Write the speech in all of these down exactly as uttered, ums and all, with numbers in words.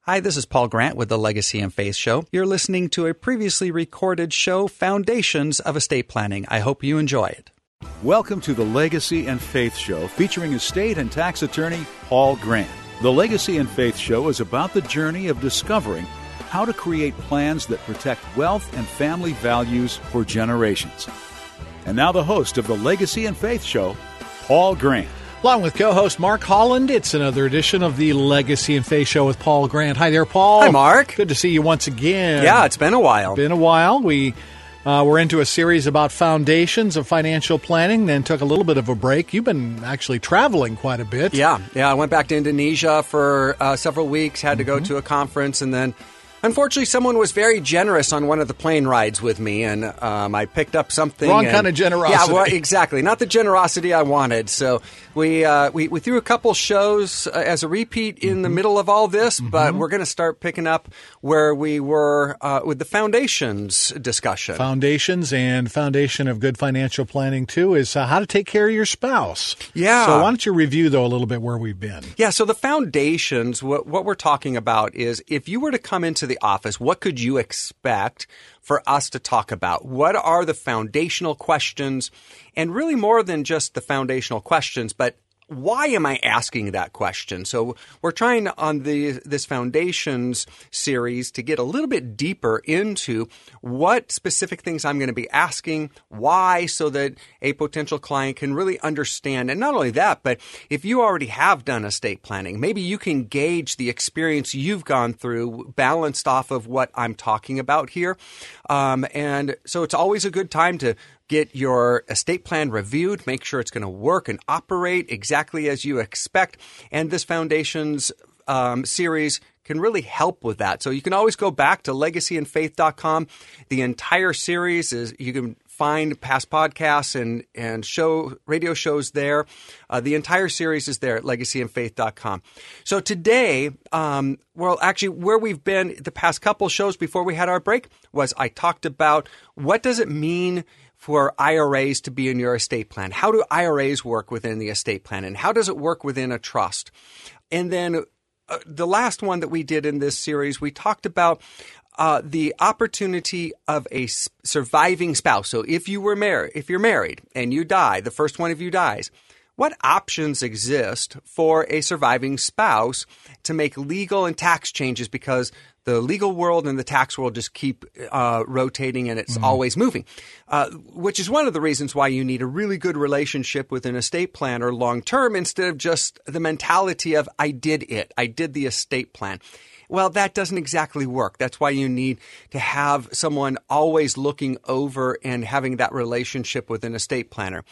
Hi, this is Paul Grant with the Legacy and Faith Show. You're listening to a previously recorded show, Foundations of Estate Planning. I hope you enjoy it. Welcome to the Legacy and Faith Show, featuring estate and tax attorney Paul Grant. The Legacy and Faith Show is about the journey of discovering how to create plans that protect wealth and family values for generations. And now the host of the Legacy and Faith Show, Paul Grant. Along with co-host Mark Holland, it's another edition of the Legacy and Faith Show with Paul Grant. Hi there, Paul. Hi, Mark. Good to see you once again. Yeah, it's been a while. Been a while. We uh, were into a series about foundations of financial planning, then took a little bit of a break. You've been actually traveling quite a bit. Yeah, yeah. I went back to Indonesia for uh, several weeks, had to Mm-hmm. go to a conference, and then unfortunately, someone was very generous on one of the plane rides with me, and um, I picked up something. Wrong and, kind of generosity. Yeah, well, exactly. Not the generosity I wanted. So we uh, we, we threw a couple shows uh, as a repeat in mm-hmm. the middle of all this, mm-hmm. but we're going to start picking up where we were uh, with the foundations discussion. Foundations and foundation of good financial planning, too, is uh, how to take care of your spouse. Yeah. So why don't you review, though, a little bit where we've been? Yeah, so the foundations, what, what we're talking about is if you were to come into the office, what could you expect for us to talk about? What are the foundational questions? And really more than just the foundational questions, but why am I asking that question? So we're trying on the this Foundations series to get a little bit deeper into what specific things I'm going to be asking, why, so that a potential client can really understand. And not only that, but if you already have done estate planning, maybe you can gauge the experience you've gone through balanced off of what I'm talking about here. Um, and so it's always a good time to get your estate plan reviewed, make sure it's going to work and operate exactly as you expect. And this Foundations um, series can really help with that. So you can always go back to legacy and faith dot com. The entire series is, you can find past podcasts and, and show radio shows there. Uh, the entire series is there at legacy and faith dot com. So today, um, well, actually, where we've been the past couple shows before we had our break was I talked about what does it mean for I R As to be in your estate plan? How do I R As work within the estate plan? And how does it work within a trust? And then uh, the last one that we did in this series, we talked about uh, the opportunity of a s- surviving spouse. So if you were married, if you're married and you die, the first one of you dies, what options exist for a surviving spouse to make legal and tax changes, because the legal world and the tax world just keep uh, rotating and it's mm-hmm. always moving, uh, which is one of the reasons why you need a really good relationship with an estate planner long term instead of just the mentality of I did it, I did the estate plan. Well, that doesn't exactly work. That's why you need to have someone always looking over and having that relationship with an estate planner.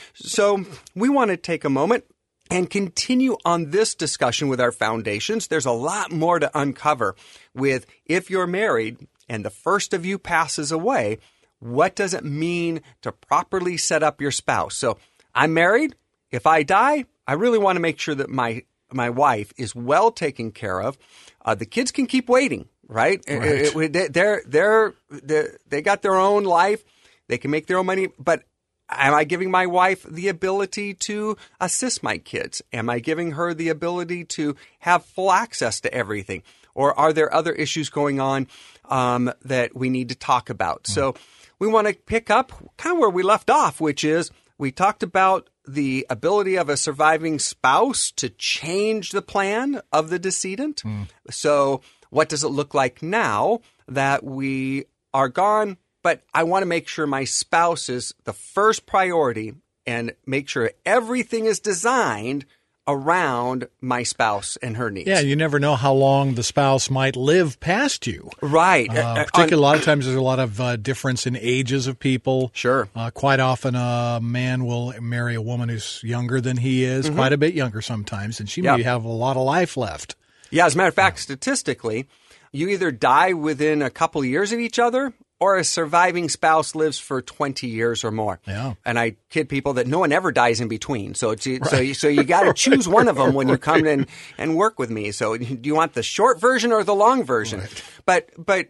So we want to take a moment and continue on this discussion with our foundations. There's a lot more to uncover with if you're married and the first of you passes away, what does it mean to properly set up your spouse? So I'm married. If I die, I really want to make sure that my my wife is well taken care of. Uh, the kids can keep waiting, right? Right. It, it, they, they're, they're, they're, they got their own life. They can make their own money. But am I giving my wife the ability to assist my kids? Am I giving her the ability to have full access to everything? Or are there other issues going on um, that we need to talk about? Mm. So we want to pick up kind of where we left off, which is we talked about the ability of a surviving spouse to change the plan of the decedent. Mm. So what does it look like now that we are gone? But I want to make sure my spouse is the first priority and make sure everything is designed around my spouse and her needs. Yeah, you never know how long the spouse might live past you. Right. Uh, particularly, a lot of times there's a lot of uh, difference in ages of people. Sure. Uh, quite often a man will marry a woman who's younger than he is, mm-hmm. quite a bit younger sometimes, and she yep. may have a lot of life left. Yeah, as a matter of fact, statistically, you either die within a couple of years of each other or a surviving spouse lives for twenty years or more. Yeah. And I kid people that no one ever dies in between. So it's, right. so, you, so you got to choose one of them when you come in and work with me. So do you want the short version or the long version? Right. But but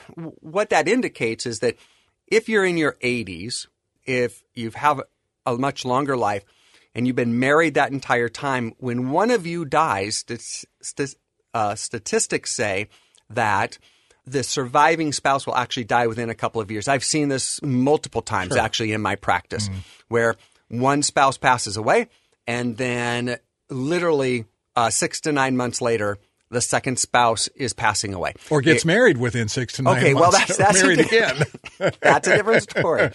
what that indicates is that if you're in your eighties, if you have a much longer life and you've been married that entire time, when one of you dies, st- st- uh, statistics say that the surviving spouse will actually die within a couple of years. I've seen this multiple times Sure. actually in my practice, Mm. where one spouse passes away, and then literally uh, six to nine months later, the second spouse is passing away. Or gets It- married within six to nine Okay, well, months. that's- that's married a- again. That's a different story.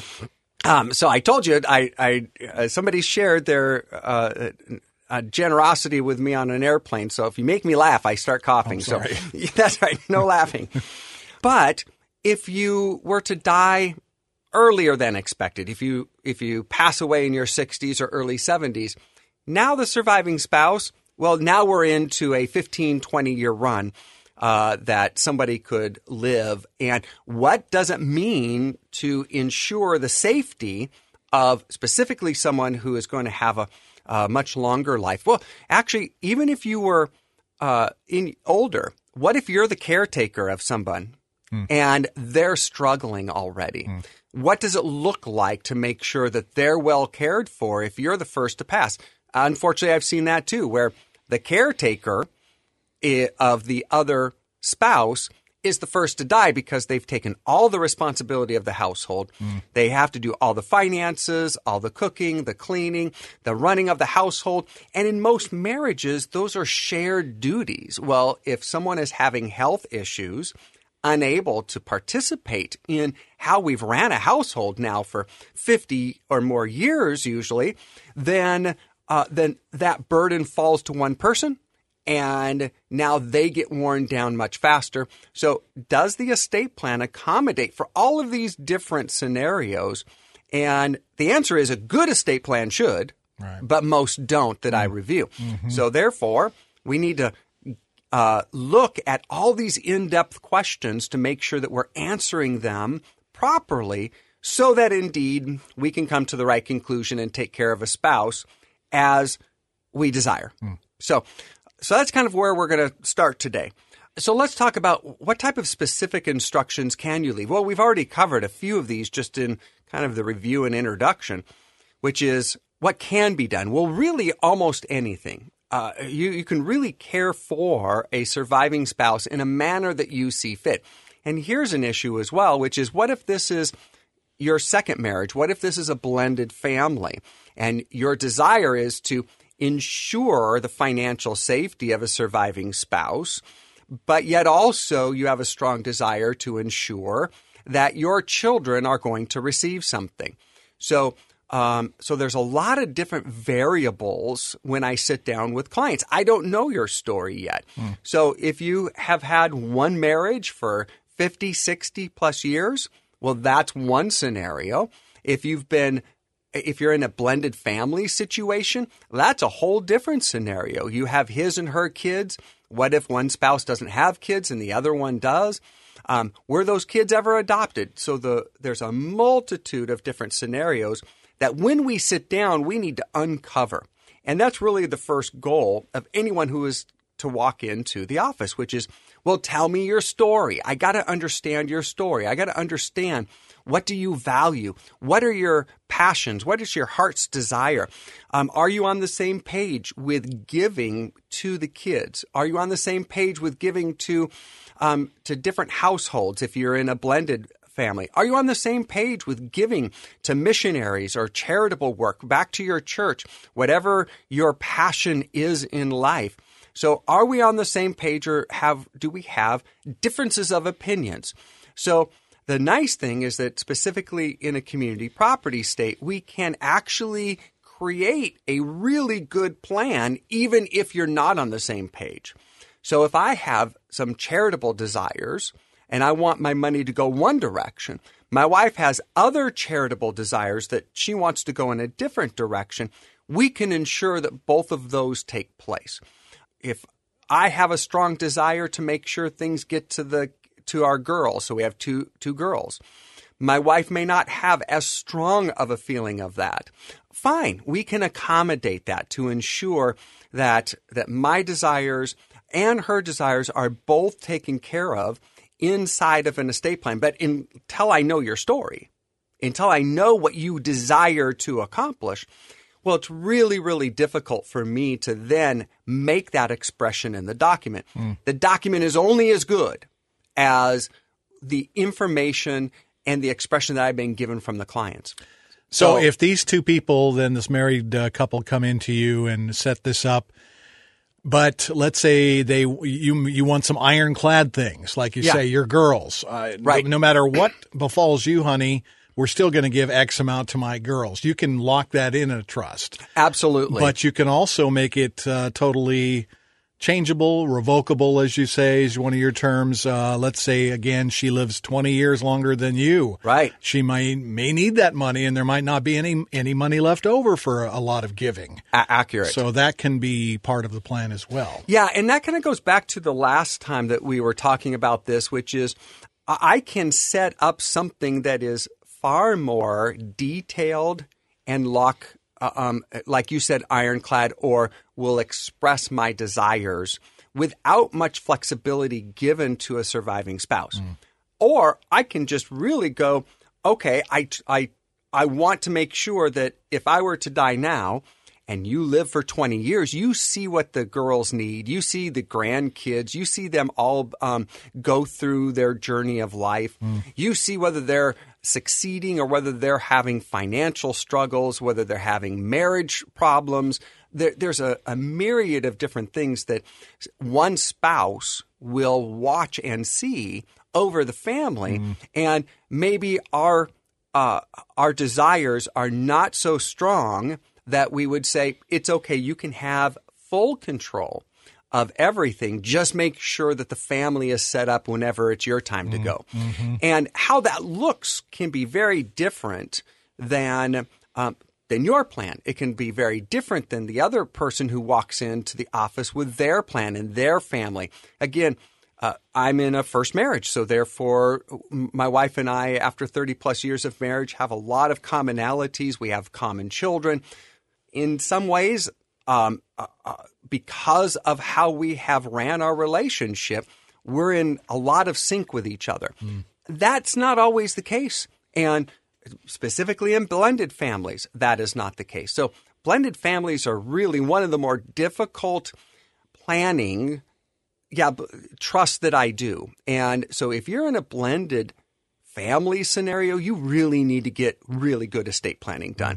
Um, so I told you, I, I uh, somebody shared their uh, uh, generosity with me on an airplane. So if you make me laugh, I start coughing. Oh, sorry. So that's right, no laughing. But if you were to die earlier than expected, if you if you pass away in your sixties or early seventies, now the surviving spouse, well, now we're into a fifteen, twenty-year run uh, that somebody could live. And what does it mean to ensure the safety of specifically someone who is going to have a, a much longer life? Well, actually, even if you were uh, in older, what if you're the caretaker of someone and they're struggling already? Mm. What does it look like to make sure that they're well cared for if you're the first to pass? Unfortunately, I've seen that too, where the caretaker of the other spouse is the first to die because they've taken all the responsibility of the household. Mm. They have to do all the finances, all the cooking, the cleaning, the running of the household. And in most marriages, those are shared duties. Well, if someone is having health issues, unable to participate in how we've ran a household now for fifty or more years usually, then uh, then that burden falls to one person, and now they get worn down much faster. So does the estate plan accommodate for all of these different scenarios? And the answer is a good estate plan should, right, but most don't that mm-hmm. I review. Mm-hmm. So therefore, we need to Uh, look at all these in-depth questions to make sure that we're answering them properly so that indeed we can come to the right conclusion and take care of a spouse as we desire. Mm. So, so that's kind of where we're going to start today. So let's talk about what type of specific instructions can you leave? Well, we've already covered a few of these just in kind of the review and introduction, which is what can be done. Well, really almost anything. Uh, you, you can really care for a surviving spouse in a manner that you see fit. And here's an issue as well, which is what if this is your second marriage? What if this is a blended family and your desire is to ensure the financial safety of a surviving spouse, but yet also you have a strong desire to ensure that your children are going to receive something? So Um, so there's a lot of different variables when I sit down with clients. I don't know your story yet. Mm. So if you have had one marriage for fifty, sixty plus years, well, that's one scenario. If you've been, if you're in a blended family situation, that's a whole different scenario. You have his and her kids. What if one spouse doesn't have kids and the other one does? Um, were those kids ever adopted? So the, there's a multitude of different scenarios that when we sit down, we need to uncover. And that's really the first goal of anyone who is to walk into the office, which is, well, tell me your story. I got to understand your story. I got to understand, what do you value? What are your passions? What is your heart's desire? Um, are you on the same page with giving to the kids? Are you on the same page with giving to um, to different households if you're in a blended family? Are you on the same page with giving to missionaries or charitable work back to your church, whatever your passion is in life? So are we on the same page, or have do we have differences of opinions? So the nice thing is that specifically in a community property state, we can actually create a really good plan even if you're not on the same page. So if I have some charitable desires and I want my money to go one direction, my wife has other charitable desires that she wants to go in a different direction, we can ensure that both of those take place. If I have a strong desire to make sure things get to the to our girls, so we have two two girls, my wife may not have as strong of a feeling of that. Fine, we can accommodate that to ensure that that my desires and her desires are both taken care of inside of an estate plan. But until I know your story, until I know what you desire to accomplish, Well, it's really, really difficult for me to then make that expression in the document. Mm. The document is only as good as the information and the expression that I've been given from the clients. So, so if these two people, then this married uh, couple, come into you and set this up, but let's say they you you want some ironclad things, like you yeah. say, your girls. Uh, right. No, no matter what befalls you, honey, we're still going to give X amount to my girls. You can lock that in a trust. Absolutely. But you can also make it uh, totally changeable, revocable, as you say, is one of your terms. Uh, let's say, again, she lives twenty years longer than you. Right. She may, may need that money, and there might not be any any money left over for a lot of giving. A- accurate. So that can be part of the plan as well. Yeah, and that kind of goes back to the last time that we were talking about this, which is I can set up something that is far more detailed and lock Uh, um, like you said, ironclad, or will express my desires without much flexibility given to a surviving spouse. Mm. Or I can just really go, okay, I, I, I want to make sure that if I were to die now and you live for twenty years, you see what the girls need. You see the grandkids. You see them all um, go through their journey of life. Mm. You see whether they're succeeding or whether they're having financial struggles, whether they're having marriage problems. There, there's a, a myriad of different things that one spouse will watch and see over the family. Mm. And maybe our uh, our desires are not so strong that we would say, it's okay, you can have full control of everything. Just make sure that the family is set up whenever it's your time to go. Mm-hmm. And how that looks can be very different than um, than your plan. It can be very different than the other person who walks into the office with their plan and their family. Again, uh, I'm in a first marriage, so therefore my wife and I, after thirty plus years of marriage, have a lot of commonalities. We have common children. In some ways, um, uh, uh, because of how we have ran our relationship, we're in a lot of sync with each other. Mm. That's not always the case. And specifically in blended families, that is not the case. So blended families are really one of the more difficult planning, yeah, trust that I do. And so if you're in a blended family scenario, you really need to get really good estate planning done.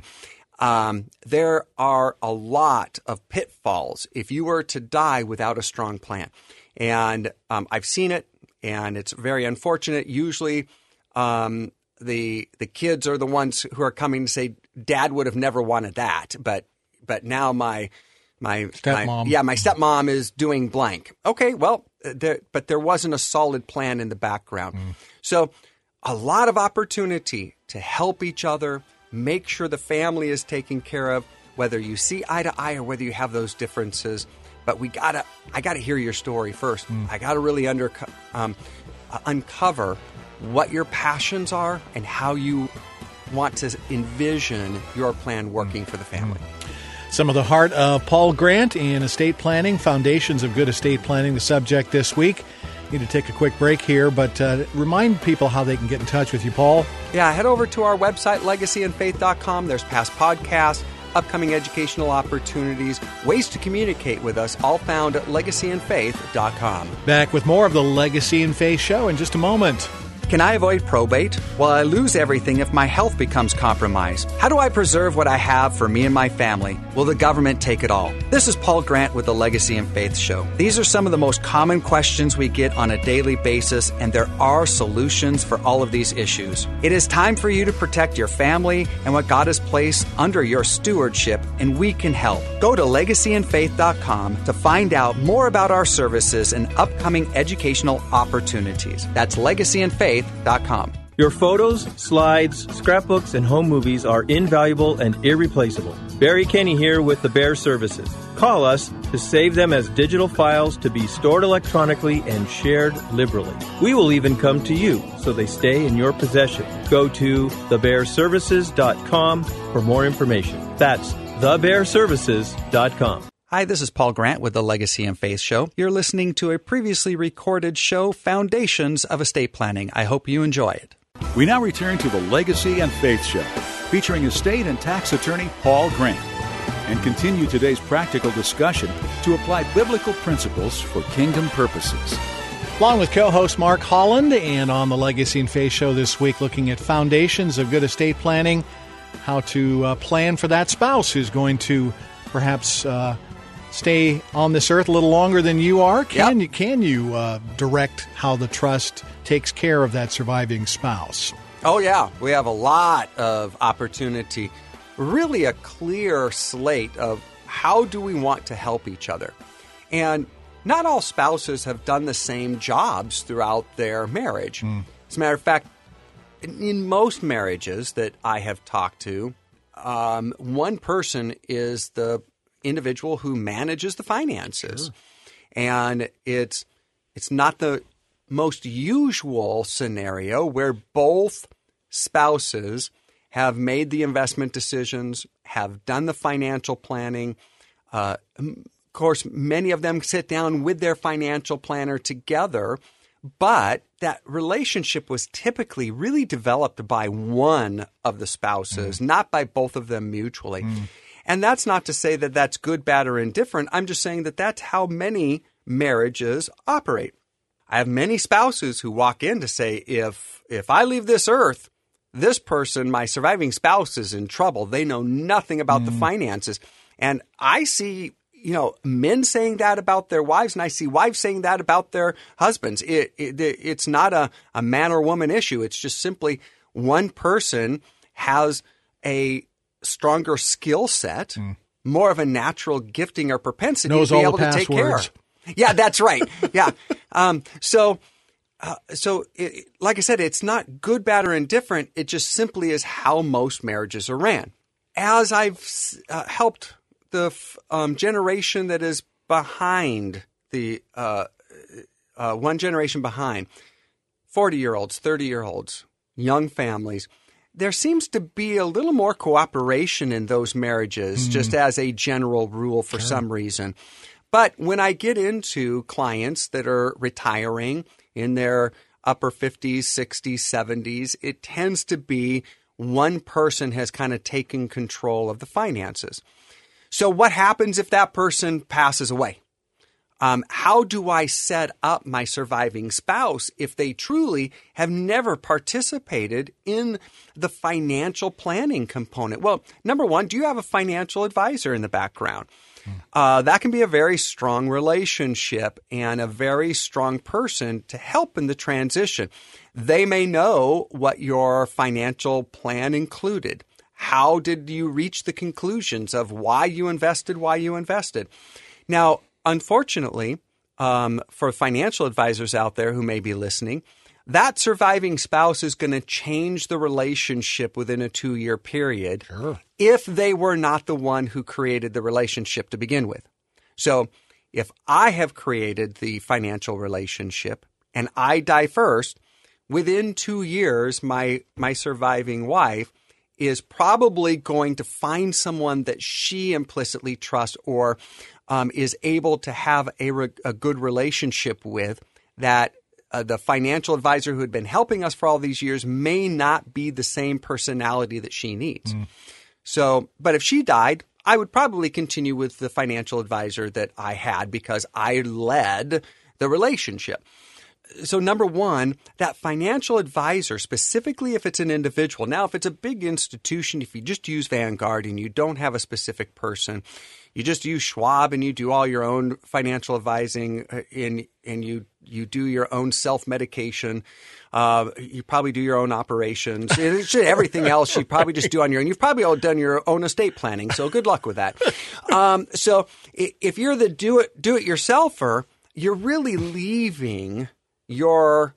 Um, there are a lot of pitfalls if you were to die without a strong plan. And um, I've seen it, and it's very unfortunate. Usually um, the the kids are the ones who are coming to say, Dad would have never wanted that, but but now my my stepmom, my, yeah, my stepmom is doing blank. Okay, well, there, but there wasn't a solid plan in the background. Mm. So a lot of opportunity to help each other, make sure the family is taken care of, whether you see eye to eye or whether you have those differences. But we gotta, I gotta hear your story first. Mm. I gotta really under, um, uh, uncover what your passions are and how you want to envision your plan working mm. for the family. Some of the heart of Paul Grant in estate planning, foundations of good estate planning, the subject this week. Need to take a quick break here, but uh, remind people how they can get in touch with you, Paul. Yeah, head over to our website, legacy and faith dot com. There's past podcasts, upcoming educational opportunities, ways to communicate with us, all found at legacy and faith dot com. Back with more of the Legacy and Faith Show in just a moment. Can I avoid probate? Will I lose everything if my health becomes compromised? How do I preserve what I have for me and my family? Will the government take it all? This is Paul Grant with the Legacy and Faith Show. These are some of the most common questions we get on a daily basis, and there are solutions for all of these issues. It is time for you to protect your family and what God has placed under your stewardship, and we can help. Go to legacy and faith dot com to find out more about our services and upcoming educational opportunities. That's legacy and faith dot com. Your photos, slides, scrapbooks, and home movies are invaluable and irreplaceable. Barry Kenny here with the Bear Services. Call us to save them as digital files to be stored electronically and shared liberally. We will even come to you so they stay in your possession. Go to the bear services dot com for more information. That's the bear services dot com. Hi, this is Paul Grant with the Legacy and Faith Show. You're listening to a previously recorded show, Foundations of Estate Planning. I hope you enjoy it. We now return to the Legacy and Faith Show, featuring estate and tax attorney Paul Grant. and continue today's practical discussion to apply biblical principles for kingdom purposes. Along with co-host Mark Holland, and on the Legacy and Faith Show this week, looking at foundations of good estate planning, how to uh, plan for that spouse who's going to perhaps uh, stay on this earth a little longer than you are. Can yep. you can you uh, direct how the trust takes care of that surviving spouse? Oh, yeah. We have a lot of opportunity, really a clear slate of how do we want to help each other. And not all spouses have done the same jobs throughout their marriage. Mm. As a matter of fact, in most marriages that I have talked to, um, one person is the individual who manages the finances. Sure. And it's it's not the most usual scenario where both spouses have made the investment decisions, have done the financial planning. Uh, of course, many of them sit down with their financial planner together, but that relationship was typically really developed by one of the spouses, mm. not by both of them mutually. Mm. And that's not to say that that's good, bad, or indifferent. I'm just saying that that's how many marriages operate. I have many spouses who walk in to say, if if I leave this earth, this person, my surviving spouse, is in trouble. They know nothing about mm. the finances. And I see, you know, men saying that about their wives, and I see wives saying that about their husbands. It, it, it's not a, a man or woman issue. It's just simply one person has a stronger skill set, mm. more of a natural gifting or propensity Knows to be all able the to take care. Yeah, that's right. Yeah. Um, so, uh, so it, like I said, it's not good, bad, or indifferent. It just simply is how most marriages are ran. As I've uh, helped the um, generation that is behind the uh, uh, one generation behind, forty-year-olds, thirty-year-olds, young families, there seems to be a little more cooperation in those marriages, mm. just as a general rule for sure. some reason. But when I get into clients that are retiring in their upper fifties, sixties, seventies, it tends to be one person has kind of taken control of the finances. So what happens if that person passes away? Um, how do I set up my surviving spouse if they truly have never participated in the financial planning component? Well, number one, do you have a financial advisor in the background? Uh, that can be a very strong relationship and a very strong person to help in the transition. They may know what your financial plan included. How did you reach the conclusions of why you invested, why you invested? Now, unfortunately, um, for financial advisors out there who may be listening, that surviving spouse is going to change the relationship within a two-year period sure. if they were not the one who created the relationship to begin with. So if I have created the financial relationship and I die first, within two years, my my surviving wife is probably going to find someone that she implicitly trusts or um, is able to have a, re- a good relationship with that Uh, the financial advisor who had been helping us for all these years may not be the same personality that she needs. Mm. So, but if she died, I would probably continue with the financial advisor that I had because I led the relationship. So number one, that financial advisor, specifically if it's an individual. Now, if it's a big institution, if you just use Vanguard and you don't have a specific person, you just use Schwab and you do all your own financial advising and, and you you do your own self-medication. Uh, you probably do your own operations. Everything else you probably just do on your own. You've probably all done your own estate planning, so good luck with that. Um, so if you're the do-it, do-it-yourselfer, you're really leaving your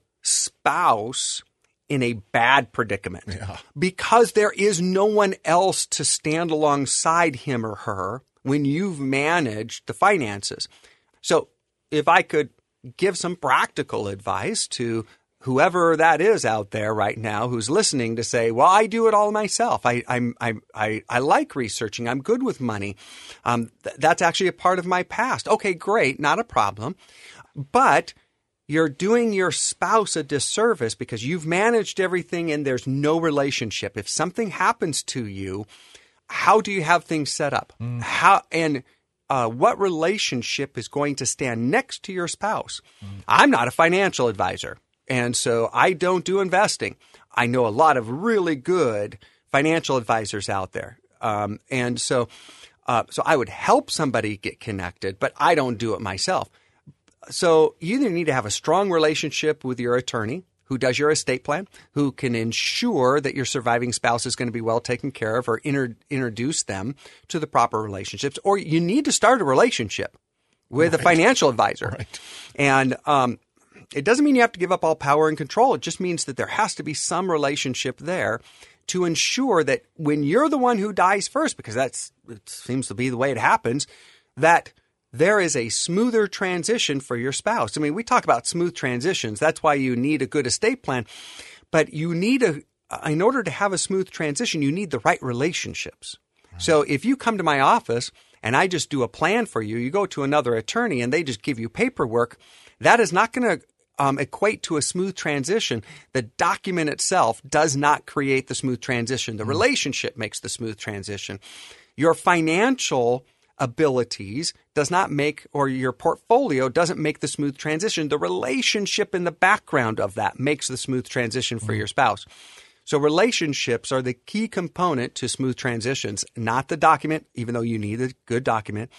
spouse in a bad predicament yeah. because there is no one else to stand alongside him or her when you've managed the finances. So if I could give some practical advice to whoever that is out there right now who's listening to say, well, I do it all myself. I I'm, I I I like researching. I'm good with money. Um, th- that's actually a part of my past. Okay, great. Not a problem. But you're doing your spouse a disservice because you've managed everything and there's no relationship. If something happens to you, how do you have things set up? Mm. How and uh, what relationship is going to stand next to your spouse? Mm. I'm not a financial advisor, and so I don't do investing. I know a lot of really good financial advisors out there, um, and so uh, so I would help somebody get connected, but I don't do it myself. So you either need to have a strong relationship with your attorney who does your estate plan, who can ensure that your surviving spouse is going to be well taken care of, or inter- introduce them to the proper relationships, or you need to start a relationship with right. a financial advisor. Right. And um, it doesn't mean you have to give up all power and control. It just means that there has to be some relationship there to ensure that when you're the one who dies first, because that's it seems to be the way it happens, that there is a smoother transition for your spouse. I mean, we talk about smooth transitions. That's why you need a good estate plan. But you need a, in order to have a smooth transition, you need the right relationships. Right. So if you come to my office and I just do a plan for you, you go to another attorney and they just give you paperwork, that is not going to um, equate to a smooth transition. The document itself does not create the smooth transition. The mm. relationship makes the smooth transition. Your financial abilities does not make, or your portfolio doesn't make the smooth transition. The relationship in the background of that makes the smooth transition for mm. your spouse. So relationships are the key component to smooth transitions, not the document, even though you need a good document,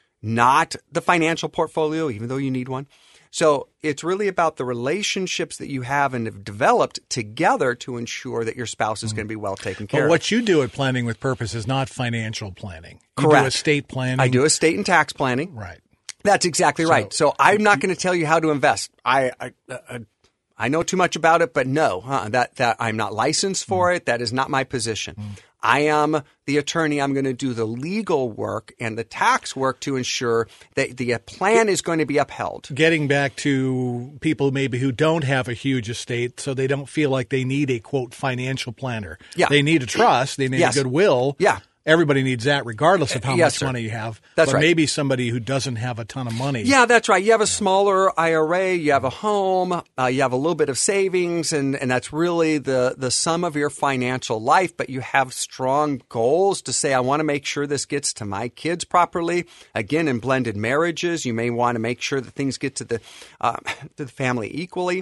not the financial portfolio, even though you need one. So it's really about the relationships that you have and have developed together to ensure that your spouse is mm. going to be well taken care but of. What you do at Planning with Purpose is not financial planning. You Correct. do estate planning. I do estate and tax planning. Right. That's exactly so, right. So I'm not going to tell you how to invest. I I, uh, I know too much about it, but no, huh, that that I'm not licensed for mm. it. That is not my position. Mm. I am the attorney. I'm going to do the legal work and the tax work to ensure that the plan is going to be upheld. Getting back to people maybe who don't have a huge estate, so they don't feel like they need a, quote, financial planner. Yeah. They need a trust. They need yes. a goodwill. Yeah. Everybody needs that regardless of how yes, much sir. money you have. That's but right. maybe somebody who doesn't have a ton of money. Yeah, that's right. You have a smaller I R A, you have a home, uh, you have a little bit of savings, and, and that's really the, the sum of your financial life. But you have strong goals to say, I want to make sure this gets to my kids properly. Again, in blended marriages, you may want to make sure that things get to the uh, to the family equally.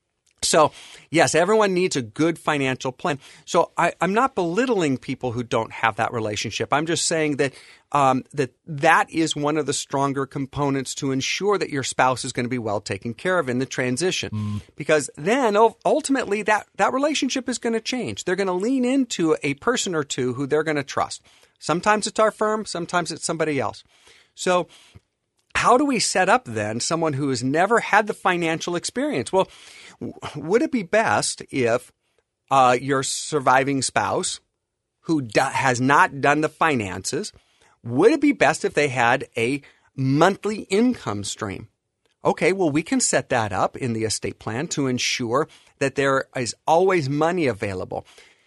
So, yes, everyone needs a good financial plan. So I, I'm not belittling people who don't have that relationship. I'm just saying that um, that that is one of the stronger components to ensure that your spouse is going to be well taken care of in the transition. Mm. Because then ultimately that, that relationship is going to change. They're going to lean into a person or two who they're going to trust. Sometimes it's our firm, sometimes it's somebody else. So how do we set up then someone who has never had the financial experience? Well, would it be best if uh, your surviving spouse who do- has not done the finances, would it be best if they had a monthly income stream? Okay, well, we can set that up in the estate plan to ensure that there is always money available.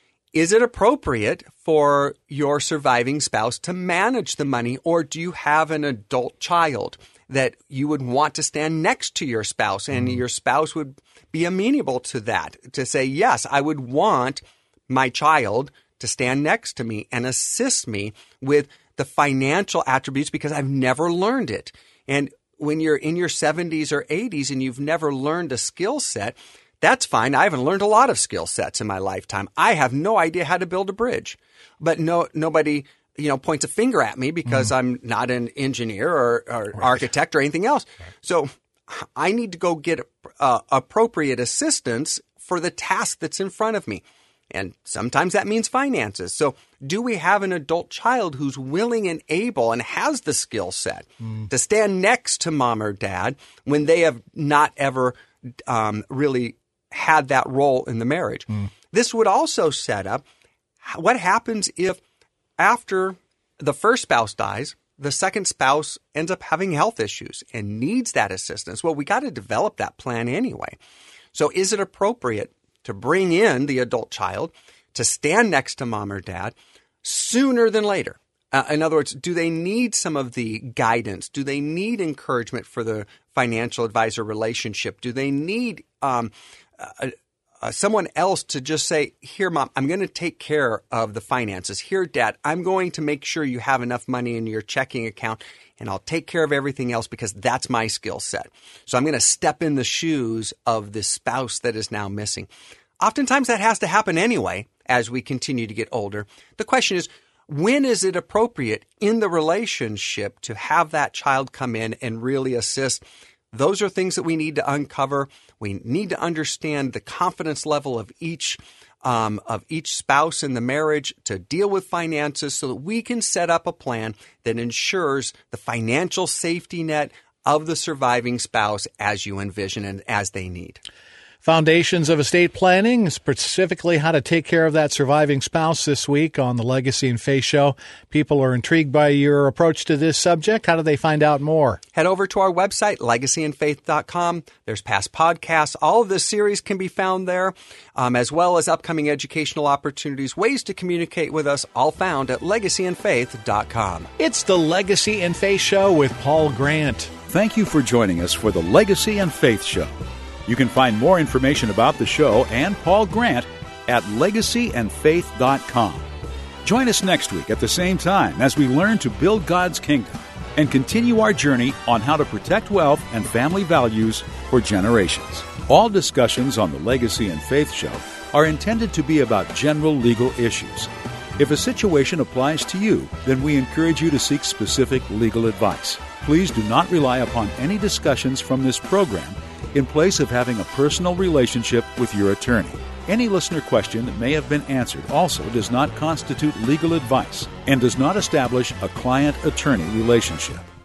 Is it appropriate for your surviving spouse to manage the money, or do you have an adult child that you would want to stand next to your spouse, and mm-hmm. your spouse would be amenable to that, to say, yes, I would want my child to stand next to me and assist me with the financial attributes because I've never learned it. And when you're in your seventies or eighties and you've never learned a skill set, that's fine. I haven't learned a lot of skill sets in my lifetime. I have no idea how to build a bridge, but no, nobody, you know, points a finger at me because mm. I'm not an engineer or, or right. architect or anything else. Right. So I need to go get uh, appropriate assistance for the task that's in front of me. And sometimes that means finances. So do we have an adult child who's willing and able and has the skill set mm. to stand next to mom or dad when they have not ever um, really had that role in the marriage? Mm. This would also set up what happens if after the first spouse dies, the second spouse ends up having health issues and needs that assistance. Well, we got to develop that plan anyway. So is it appropriate to bring in the adult child to stand next to mom or dad sooner than later? Uh, in other words, do they need some of the guidance? Do they need encouragement for the financial advisor relationship? Do they need um, a, uh, someone else to just say, here, Mom, I'm going to take care of the finances. Here, Dad, I'm going to make sure you have enough money in your checking account, and I'll take care of everything else because that's my skill set. So I'm going to step in the shoes of the spouse that is now missing. Oftentimes that has to happen anyway as we continue to get older. The question is, when is it appropriate in the relationship to have that child come in and really assist? Those are things that we need to uncover. We need to understand the confidence level of each um, of each spouse in the marriage to deal with finances so that we can set up a plan that ensures the financial safety net of the surviving spouse as you envision and as they need. Foundations of Estate Planning, specifically how to take care of that surviving spouse this week on the Legacy and Faith Show. People are intrigued by your approach to this subject. How do they find out more? Head over to our website, legacy and faith dot com. There's past podcasts. All of this series can be found there, um, as well as upcoming educational opportunities, ways to communicate with us, all found at legacy and faith dot com. It's the Legacy and Faith Show with Paul Grant. Thank you for joining us for the Legacy and Faith Show. You can find more information about the show and Paul Grant at legacy and faith dot com. Join us next week at the same time as we learn to build God's kingdom and continue our journey on how to protect wealth and family values for generations. All discussions on the Legacy and Faith Show are intended to be about general legal issues. If a situation applies to you, then we encourage you to seek specific legal advice. Please do not rely upon any discussions from this program in place of having a personal relationship with your attorney. Any listener question that may have been answered also does not constitute legal advice and does not establish a client-attorney relationship.